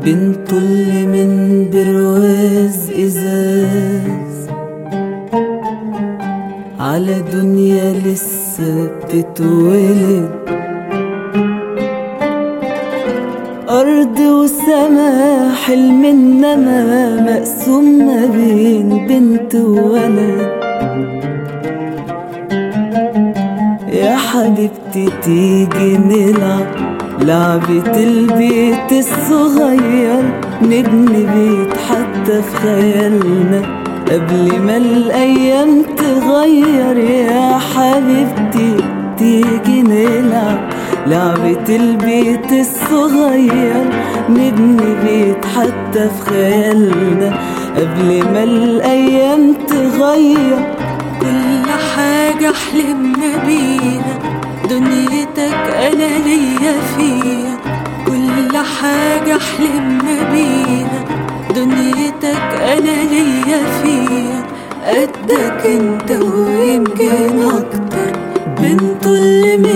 بنته اللي من برواز ازاز على دنيا لسه بتتولد، أرض وسما حلم إنما مقسوم ما بين بنت وولد. يا حبيبتي تيجي نلعب لعبة البيت الصغير، نبني بيت حتى في خيالنا قبل ما الأيام تغير. يا حبيبتي تيجي نلعب لعبة البيت الصغير، نبني بيت حتى في خيالنا قبل ما الأيام تغير. كل حاجة حلمنا بيها دنيتك أنا ليا فيها، كل حاجة حلمنا بيها دنيتك أنا ليا فيها. قدك انت ويمكن أكتر، بنته اللي